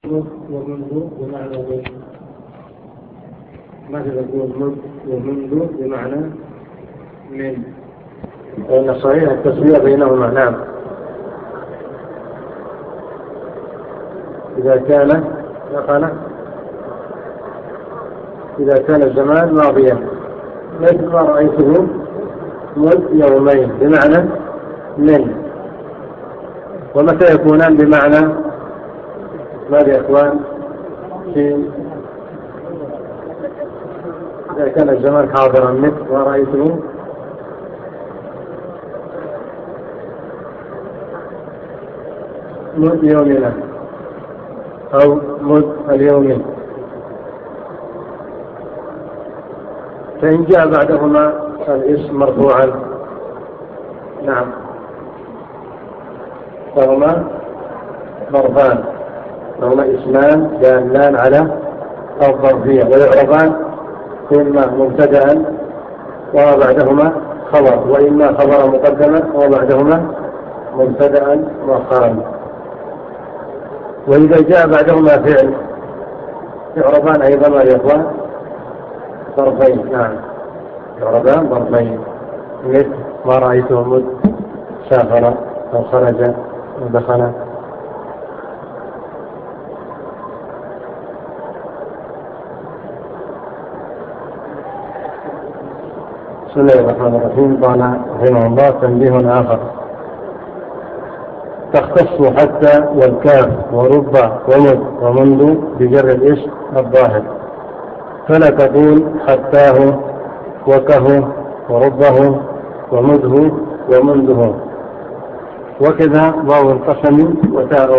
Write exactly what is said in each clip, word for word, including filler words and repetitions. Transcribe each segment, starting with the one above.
ومنذ بمعنى من. ماذا نقول منذ ومنذ بمعنى من؟ وإن صحيح التسوية بينهما. نعم. إذا كان نقل إذا كان الزمان ماضيا مثل ما رأيته منذ يومين بمعنى من. ومتى يكونان بمعنى ماذا يا إخوان؟ في إذا كان الزمان حاضرا مثل ما رأيته منذ يومنا أو منذ اليوم. فإن جاء بعدهما الاسم مرفوعا نعم فهما ظرفان، فهما اسمان دالان على الظرفية، ويعرفان إما مبتدأ وبعدهما خبر، وإما خبر مقدما وبعدهما مبتدأ مؤخرا. وإذا جاء بعدهما فعل يعرفان أيضا والإخوان ظرفين. نعم يعرفان ظرفين مثل ما رأيته مذ سافر أو خرج ودخل. بسم الله الرحمن الرحيم. قال رحمه الله تنبيه آخر: تختص حتى والكاف ورب ومذ ومنذ بجر الاسم الظاهر، فلا تقول حتاه وكه وربه ومذه ومنذه، وكذا واو القسم وتاؤه،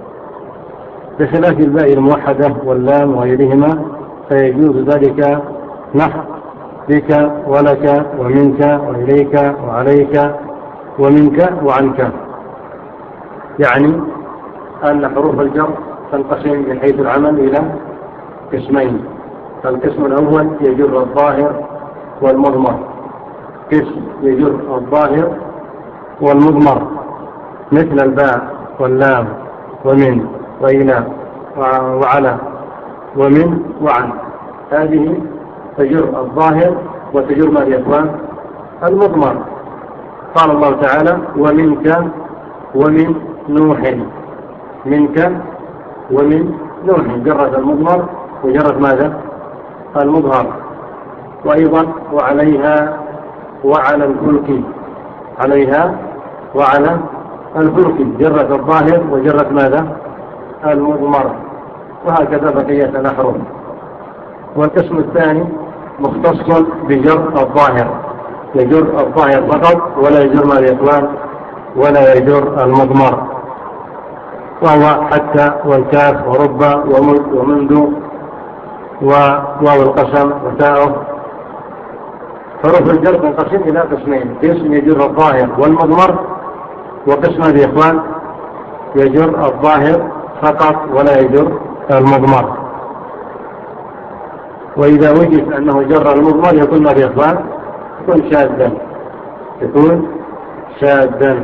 بخلاف الباء الموحدة واللام وغيرهما فيجوز ذلك نحو بك ولك ومنك وإليك وعليك ومنك وعنك. يعني أن حروف الجر تنقسم من حيث العمل إلى قسمين: القسم الأول يجر الظاهر والمضمر، قسم يجر الظاهر والمضمر مثل الباء واللام ومن وإلى وعلى ومن وعن، هذه تجر الظاهر وتجر ما يكون المضمر. قال الله تعالى: ومنك ومن نوح، منك ومن نوح، جرت المضمر وجرت ماذا؟ المظهر. وأيضا وعليها وعلى الفلك، عليها وعلى الفلك جرت الظاهر وجرت ماذا؟ المضمر. وهكذا بقية الأحرف. والقسم الثاني مختص بجر الظاهر، يجر الظاهر فقط ولا يجر ما الإطلاق ولا يجر المضمر، وهو حتى والكاف ورب ومذ ومنذ وواو القسم وتاؤه. حروف الجر تنقسم إلى قسمين: قسم يجر الظاهر والمضمر، وقسم الإخوان يجر الظاهر فقط ولا يجر المضمر. وإذا وجد أنه جر المضمر يكون ما الإخوان يكون شاذا، يكون شاذا.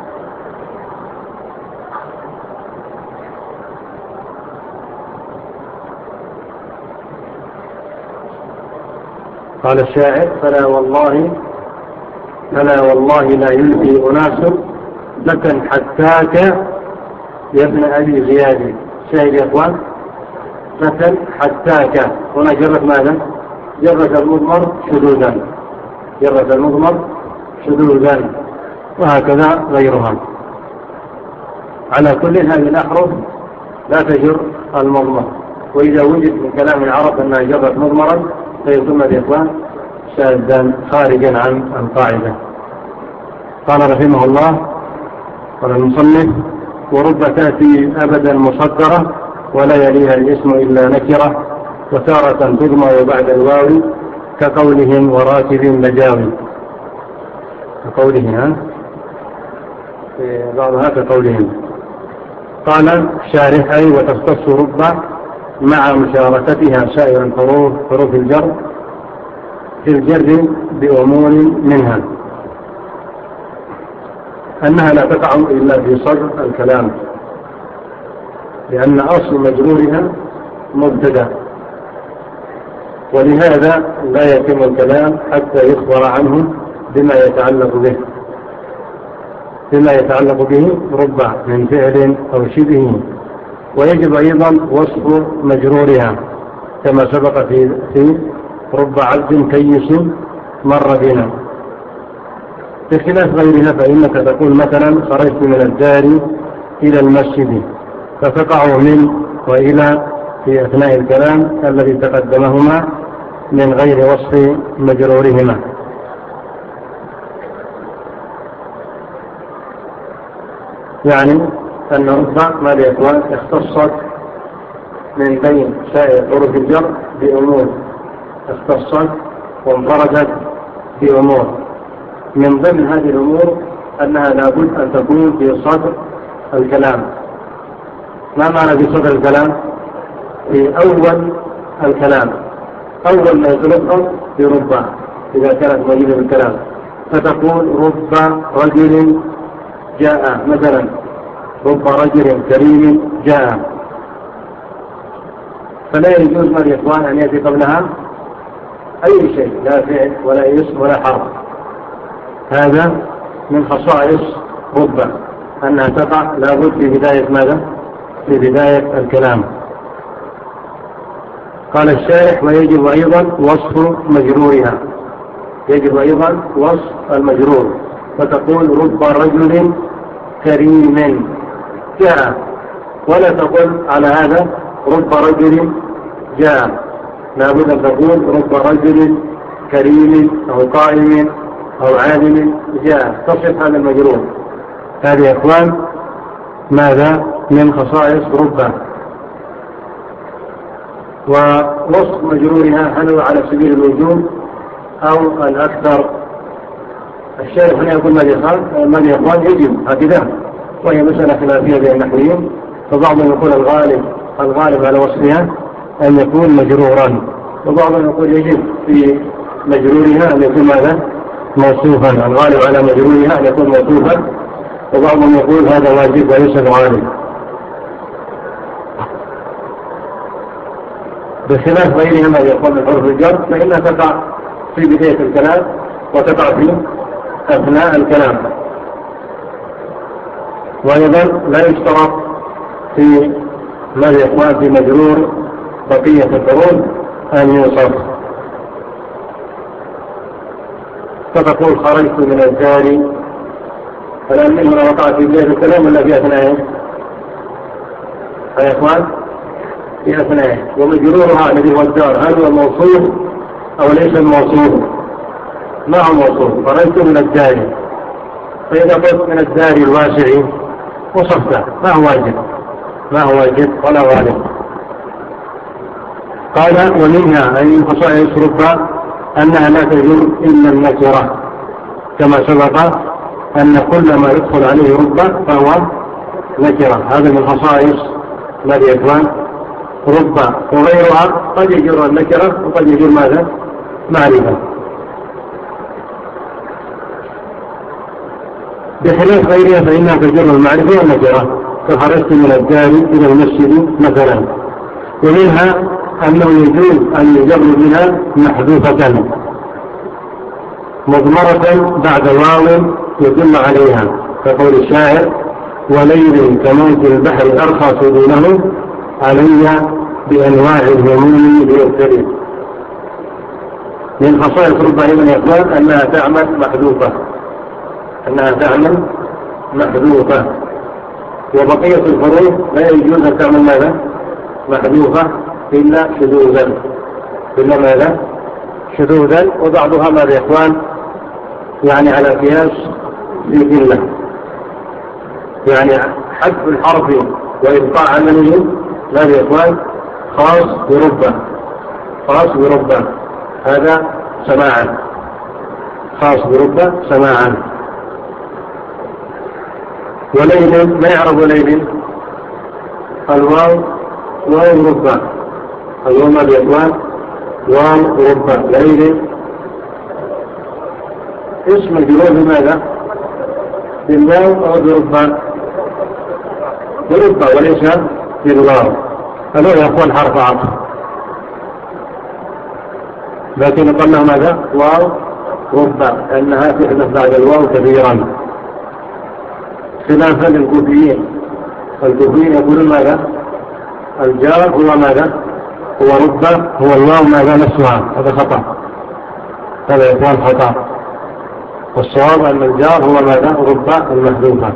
قال الشاعر: فلا والله فلا والله لا يلقي أناس بكا حتاك يا ابن أبي زياد. شاهد يا إخوان، بكا حتاك هنا جرت ماذا؟ جرت المضمر شذوذا، جرت المضمر شذوذا، وهكذا غيرها. على كل هذه الأحرف لا تجر المضمر، وإذا وجد من كلام العرب أنها جرت مضمرا فيكون الإخوان شاذا خارجا عن القاعدة. قال رحمه الله: قال المصنف: ورب تأتي أبدا مصدرة ولا يليها الاسم إلا نكرة، وتارة تضمر بعد الواو كقولهم وراكب مجاوي. كقوله ها بعضها كقولهم. قال شارحي: وتختص رب مع مشاركتها سائر الحروف حروف الجر في الجر بأمور منها، أنها لا تقع إلا في صدر الكلام، لأن أصل مجرورها مبتدأ، ولهذا لا يتم الكلام حتى يخبر عنه بما يتعلق به بما يتعلق به ربع من فعل أو شبه. ويجب أيضا وصف مجرورها كما سبق في في رب عبد كيس مر بنا، بخلاف غيرها فإنك تقول مثلا خرجت من الدار إلى المسجد، فتقع من وإلى في أثناء الكلام الذي تقدمهما من غير وصف مجرورهما. يعني أن رب ما ليكون اختصت من بين سائر حروف الجر بأمور، اختصت وانفردت بأمور. من ضمن هذه الأمور أنها لابد أن تكون في صدر الكلام. ما معنى في صدر الكلام؟ في أول الكلام، أول ما يطلقه في رب إذا كانت موجودة في الكلام، فتقول رب رجل جاء مثلا، رب رجل كريم جاء، فلا يجوز من الإخوان أن يأتي قبلها أي شيء، لا فعل ولا اسم ولا حرف. هذا من خصائص رب أنها تقع لابد في بداية ماذا؟ في بداية الكلام. قال الشارح ويجب أيضا وصف مجرورها، يجب أيضا وصف المجرور، فتقول رب رجل كريم جاء، ولا تقول على هذا رب رجل جاء، لابد أن تقول رب رجل كريم أو قائم أو عالم جاء، تصف هذا المجرور. هذه يا إخوان ماذا من خصائص رب. ووصف مجرورها هل هو على سبيل الوجوب أو الأكثر؟ الشارح هنا يقول ماذا يا إخوان يجب هكذا، وهي مسألة خلافية بين النحويين، فبعضهم يقول الغالب الغالب على وصفها أن يكون مجرورا، وبعضهم يقول يجب في مجرورها أن يكون ماذا؟ موصوفا. الغالب على مجرورها أن يكون موصوفا، وبعضهم يقول هذا واجب وليس الغالب، بخلاف غيرها ما يقول من حروف الجر فإنها تقع في بداية الكلام وتقع في أثناء الكلام. وأيضا لا يشترط في ما يقال في مجرور بقية الحروف أن يوصف، فتقول خرجت من الدار، فلأن منه وقع في بداية الكلام ولا في أثناءه؟ يا إخوان في أثناءه. ومجرورها الذي هو الدار هل هو موصوف أو ليس موصوف؟ ما هو موصوف؟ خرجت من الدار، فإذا قلت من الدار الواسع وصفته، ما هو واجب ما هو واجب ولا غالب. قال ومنها أي من خصائص رب أنها لا تجر إلا النكرة، كما سبق أن كل ما يدخل عليه رب فهو نكرة. هذا من خصائص الذي يكون رب، وغيرها قد يجر النكرة وقد يجر ماذا؟ معرفة، بخلاف غيرها فإنها تجر المعرفة والنكرة، فخرجت من الدار إلى المسجد مثلا. ومنها أنه يجوز أن يجر بها محذوفة مضمرة بعد واو يدل عليها، كقول الشاعر وليل كموت البحر أرخص دونه علي بأنواع الهموم ليبتلي. من خصائص رب أيضا يقول أنها تعمل محذوفة أنها تعمل محذوفة وبقية الحروف لا يجوز أن تعمل ماذا؟ محذوفة إلا شذوذا إلا ماذا؟ شذوذا. وبعضها ماذا يا إخوان؟ يعني على قياس في قلة، يعني حذف الحرف وإبقاء عمله ماذا يا إخوان؟ خاص برب خاص برب هذا سماعا، خاص برب سماعا. وليل ما يعرف ليل الواو واو رب، الواو ما بيقوان واو رب. ليل اسم الجروب بماذا؟ بالواو أو برب؟ برب وليس بالواو. هذول يا أخوان حرف عطف، لكن يقال له ماذا؟ واو رب، لأنها تحدث بعد الواو كثيرا، خلافا للكوفيين. الكوفيين يقولون ماذا؟ الجار هو ماذا؟ هو رب، هو الواو ماذا نفسها. هذا خطأ، هذا يكون خطأ. والصواب أن الجار هو ماذا؟ رب المحذوفة.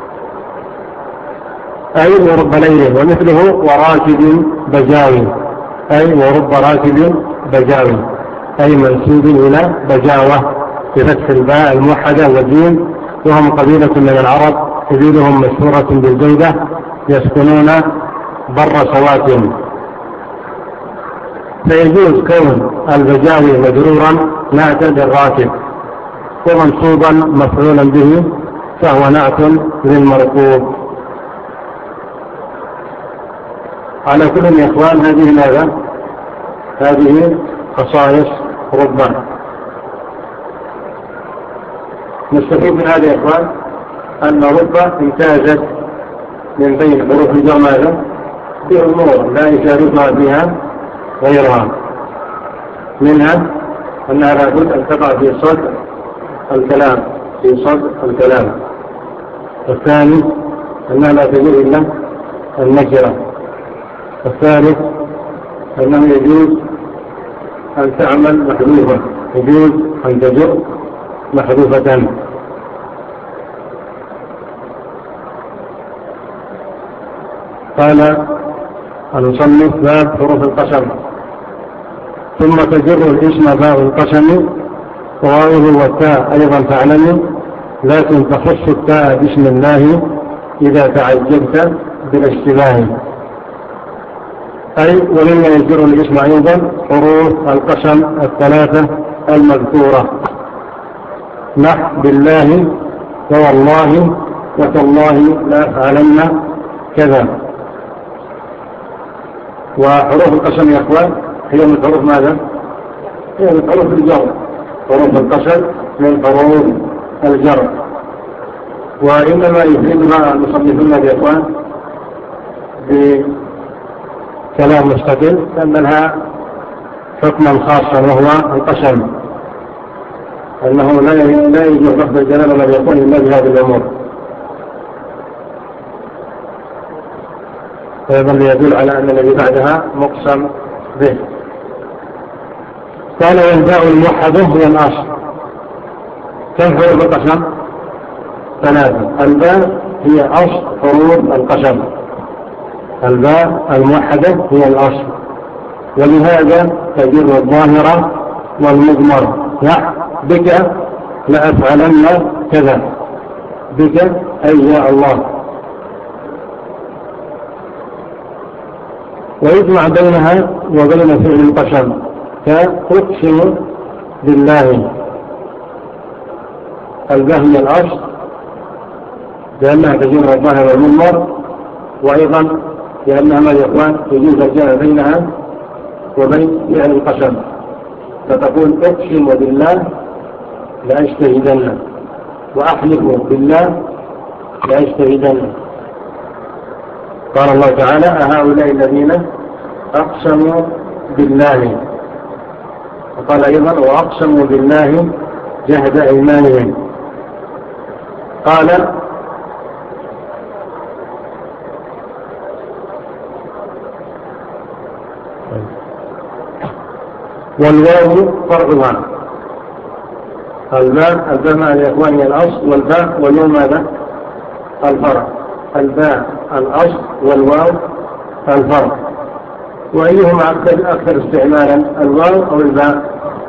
أي ورب ليل، ومثله وراكب بجاوي، أي ورب راكب بجاوي، أي منسوب إلى بجاوة بفتح الباء الموحدة والجيم، وهم قبيلة من العرب قبيلهم مشهورة بالجودة، يسكنون بر سواتهم. فيجوز كون البجاوي مجرورا نعتا للراكب ومنصوبا مفعولا به، فهو نعت للمركوب. على كل يا إخوان هذه ماذا؟ هذه خصائص رب. نستفيد من هذا يا إخوان أن رب امتازت من بين حروف الجر ماذا؟ بأمور لا يشاركها بها غيرها، منها أنها لابد أن تقع في صدر الكلام، في صدر الكلام. الثاني أنها لا تجوز إلا النكرة. الثالث أنه يجوز أن تعمل محذوفة، يجوز أن تجر محذوفة. قال المصنف باب حروف القسم. ثم تجر الاسم باء القسم، وواوه والتاء أيضا تعلم، لكن تخص التاء باسم الله إذا تعجبت بالاشتباه. أي ومما يجر الاسم أيضا حروف القسم الثلاثة المذكورة، نحو بالله ووالله وتالله لا أفعلن كذا. وحروف القسم يا أخوان هي من حروف ماذا؟ هي من حروف الجر. حروف القسم من حروف الجر، وإنما يفردها المصنفون يا أخوان بكلام مستقل، لأن لها حكما خاصا وهو القسم، أنه لا يجوز لفظ الجلالة الذي يكون إلا بهذه الأمور، فيظل يدل على أن الذي بعدها مقسم به. قال والباء الموحدة هي الأصل. كم حروف القسم؟ ثلاثة. الباء هي أصل حروف القسم، الباء الموحدة هي الأصل، ولهذا تجر الظاهرة والمضمر، نحو بك لأفعلن كذا، بك أي يا الله. ويجمع بينها وبين فعل القسم كأقسم بالله. الباء هي الأصل لأنها تجر الظاهر والمضمر، وأيضا لأنها ما يقوان يجوز الجمع بينها وبين فعل القسم، فتقول أقسم بالله لأجتهدن، وأحلف بالله لأجتهدن. قال الله تعالى أهؤلاء الذين أقسموا بالله، وقال أيضا وأقسموا بالله جهد أيمانهم. قال والواو فرعها. الباء الباء مع الإخوان هي الأصل، والباء والواو ماذا؟ الفرع. الباء الأصل والواو الفرع. وأيهما أكثر, أكثر استعمالا، الواو أو الباء؟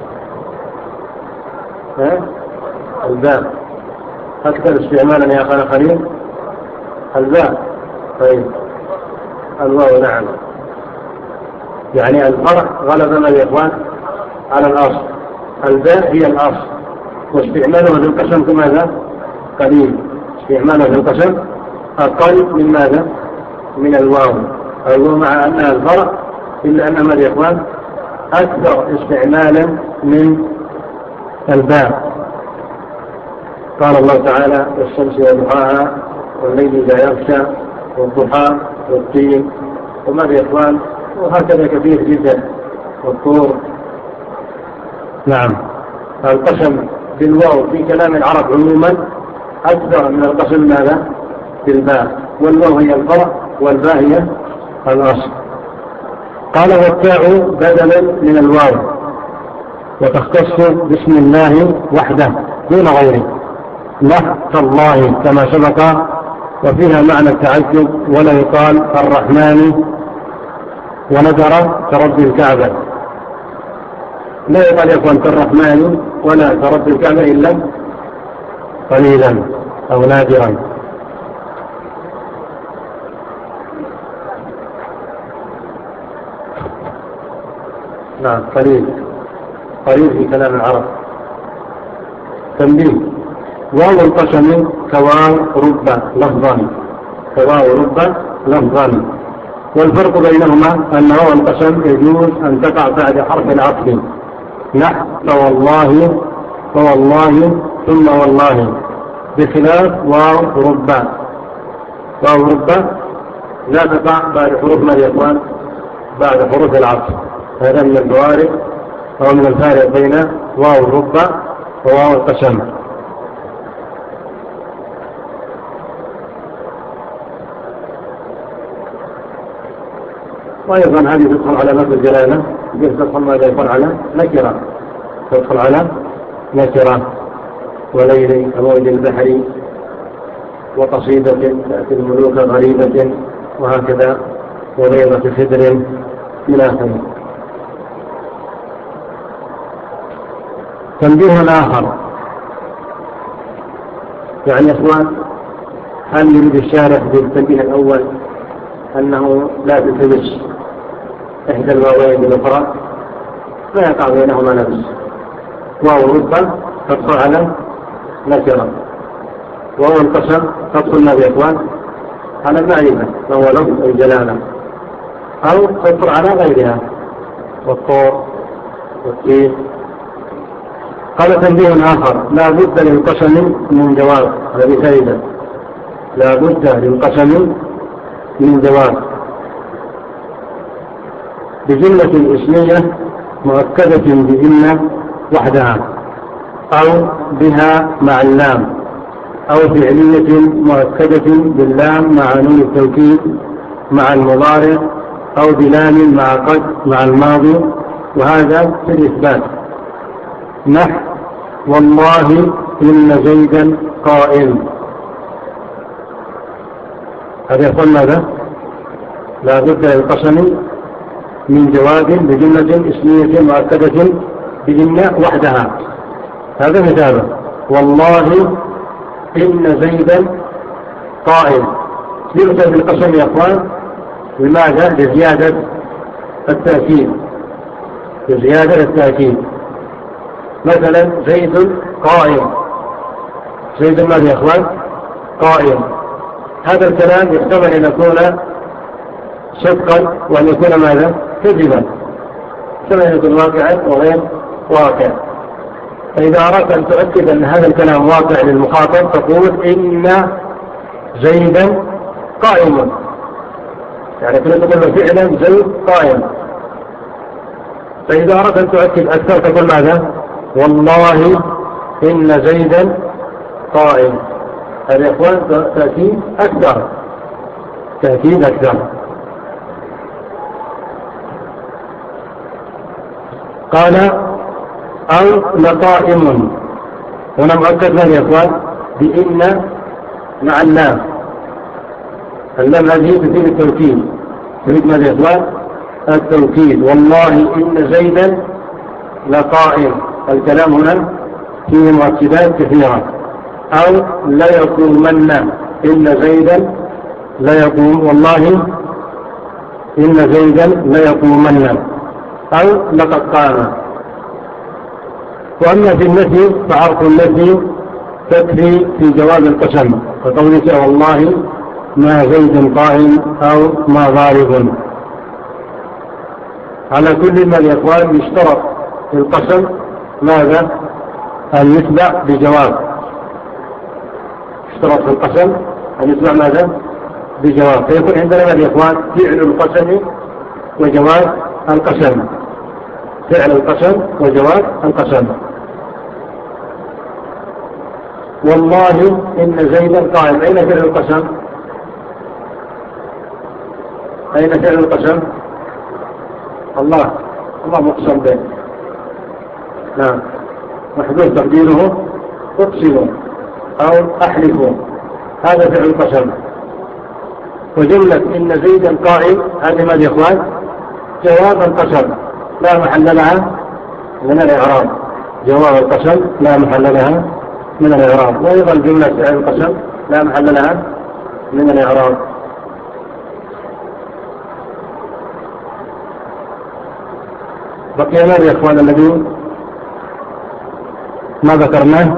ها؟ الباء أكثر استعمالا يا أخانا خليل. الباء. طيب الواو نعم، يعني الفرع غلب من الإخوان على الأصل. الباء هي الأصل، واستعمالها في القسم كماذا؟ قليل. استعمالها في القسم أقل من ماذا؟ من الواو. الواو مع أنها الفرع إلا أنها الإخوان أكثر استعمالا من الباء. قال الله تعالى والشمس وضحاها والليل إذا يغشى والضحى والتين وما في إخوان، وهكذا كثير جدا، والطور. نعم. القسم بالواو في كلام العرب عموما أكثر من القسم ماذا؟ بالباء، والواو هي الفرع والباء هي الأصل. قال والتاء بدل من الواو وتختص باسم الله وحده دون غيره، لا كالله كما سبق، وفيها معنى التعجب، ولا يقال الرحمن ونذر كرب الكعبة، لا يقال يكون كالرحمن ولا كرب الكعبة إلا قليلا أو نادرا. نعم قليل، قليل في كلام العرب. تنبيه: واو القسم كواو رب لفظا، كواو رب لفظا، والفرق بينهما أن واو القسم يجوز أن تقع بعد حرف العطف، نحو فوالله فوالله ثم والله، بخلاف واو رب. واو رب لا تقع بعد حروف ما يكون بعد حروف العطف. هذا من الفوارق أو من الفارق بين واو رب وواو القسم. وأيضا هذه تدخل على لفظ الجلالة، تدخل ماذا يقول على نكرة، تدخل على نكرة، وليل كموج البحر، وقصيدة تأتي الملوك غريبة، وهكذا، وبيضة خدر إلى آخره. تنبيه آخر، يعني يا إخوان، هل يريد الشارح بالتنبيه الأول أنه لا تلتبس إحدى الواوين بالأخرى، لا يقع بينهما لبس. واو رب تدخل على نكرة، واو القسم تدخل ما يا إخوان على المعرفة وهو لفظ الجلالة، أو تدخل على غيرها، والطور والتين. قال تنبيه آخر: لا بد للقسم من جواب، هذه فائدة، لا بد للقسم من جواب بجملة اسمية مؤكدة بإن وحدها، أو بها مع اللام، أو فعلية مؤكدة باللام مع نون التوكيد مع المضارع، أو بلام مع قد مع الماضي، وهذا في الإثبات، نحو والله إن زيدا قائم. هذا يقول ماذا؟ لا بد للقسم من جواب بجملة اسمية مؤكدة بإن وحدها. هذا مثال: والله إن زيدا قائم. يؤتى بالقسم يا أخوان لماذا؟ لزيادة التأكيد، لزيادة التأكيد. مثلا زيد قائم، زيد ماذا يا أخوان؟ قائم. هذا الكلام يحتمل أن يكون صدقا وأن يكون ماذا؟ كذبا، كما أن يكون واقعا وغير واقع. فإذا أردت أن تؤكد أن هذا الكلام واقع للمخاطب تقول إن زيدا قائم، يعني كنت تقول فعلا زيد قائم. فإذا أردت أن تؤكد أكثر تقول ماذا؟ والله إن زيدا قائم. هذا يا إخوان تأكيد أكثر، تأكيد أكثر. قال أو لقائم، هنا مؤكد من يا إخوان بإن مع اللام، اللام هذه تفيد التوكيد، تفيد ماذا يا إخوان؟ التوكيد. والله إن زيدا لقائم، الكلام هنا فيه مؤكدات كثيرة. أو لا يقومن إن زيدا لا يقوم، والله إن زيدا لا يقومن، أو لقد قام. وأما في النفي فعرف النفي تكفي في جواب القسم، وقولك والله ما زيد قائم أو ما ضارب. على كل ما الإخوان يشترط في القسم ماذا؟ أن يتبع بجواب. اشترط في القسم أن يتبع ماذا؟ بجواز، فيكون عندنا يا إخوان فعل القسم وجواز القسم، فعل القسم وجواز القسم. والله إن زيدا قائم، أين فعل القسم؟ أين فعل القسم؟ الله، الله مقسم به. نعم، محذوف تقديره اقسموا أو أحلفوا، هذا فعل القسم. وجملة إن زيدا قائم هذه ما يا إخوان؟ جواب القسم لا محل لها من الإعراب، جواب القسم لا محل لها من الإعراب. وأيضا جملة فعل القسم لا محل لها من الإعراب. بقي ماذا يا إخوان الذي ما ذكرناه؟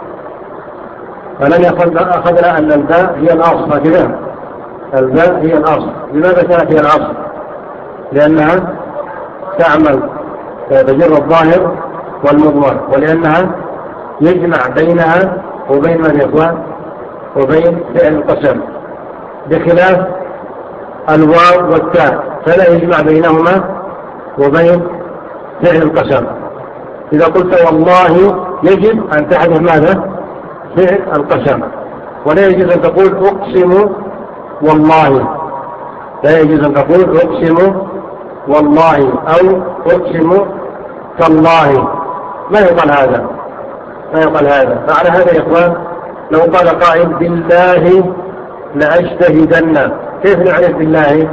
فلن أخذنا أن الباء هي الأصل، هكذا الباء هي الأصل. لماذا كانت هي الأصل؟ لأنها تعمل بجر الظاهر والمضمر، ولأنها يجمع بينها وبين من يخوان وبين فعل القسم، بخلاف الواو والتاء فلا يجمع بينهما وبين فعل القسم. إذا قلت والله يجب أن تحدث ماذا؟ فعل القسم، ولا يجوز أن تقول أقسم والله، لا يجوز أن تقول أقسم والله أو أقسم تالله، ما يقال هذا، ما يقال هذا. فعلى هذا يا إخوان لو قال قائل بالله لأجتهدن، كيف نعرف بالله؟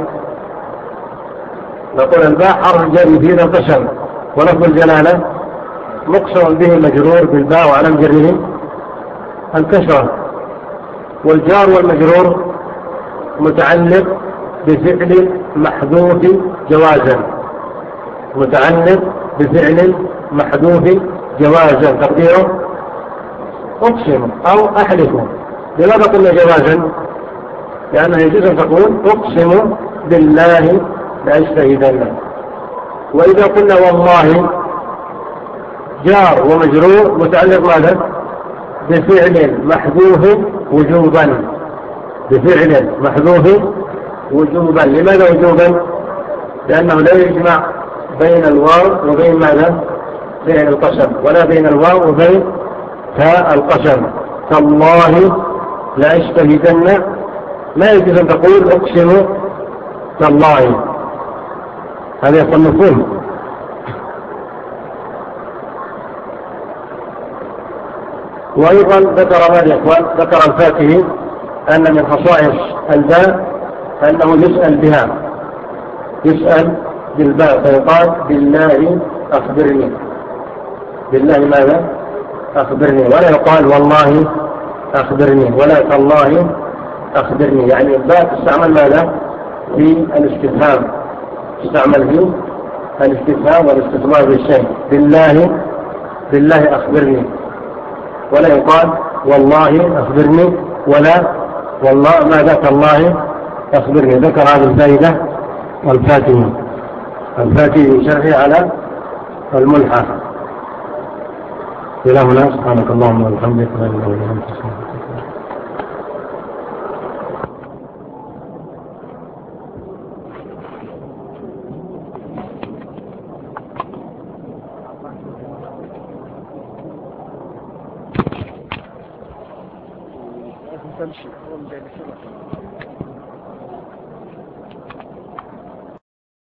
نقول الباء حرف جر يفيد القسم، ولفظ الجلالة مقسم به مجرور بالباء وعلم جره الكسرة، والجار والمجرور متعلق بفعل محذوف جوازا، متعلق بفعل محذوف جوازا تقديره أقسم أو أحلف. لماذا قلنا جوازا؟ لأنه يجوز أن تقول أقسم بالله لأجتهدن. وإذا قلنا والله جار ومجرور متعلق ماذا؟ بفعل محذوف وجوبا، بفعل محذوف وجوبا. لماذا وجوبا؟ لأنه لا يجمع بين الواو وبين ماذا؟ بين القسم، ولا بين الواو وبين تاء القسم. تالله لأجتهدن لا يجوز أن تقول أقسم تالله، هذا يكون مفهوم. وأيضا ذكر ماذا يا إخوان؟ ذكر الفاكهي أن من خصائص الباء أنه يسأل بها، يسأل بالباء، فيقال بالله أخبرني، بالله ماذا؟ أخبرني، ولا يقال والله أخبرني ولا تالله أخبرني. يعني الباء تستعمل ماذا؟ في الاستفهام، تستعمل في الاستفهام والاستخبار بالشيء. بالله، بالله أخبرني، ولا يقال والله أخبرني ولا والله ماذا تالله أخبرني. ذكر هذه الفائدة الفاتحة الفاتحة شرحي على الملحة. إلى هنا سبحانك اللهم وبحمدك لا إله إلا أنت أستغفرك. تمشي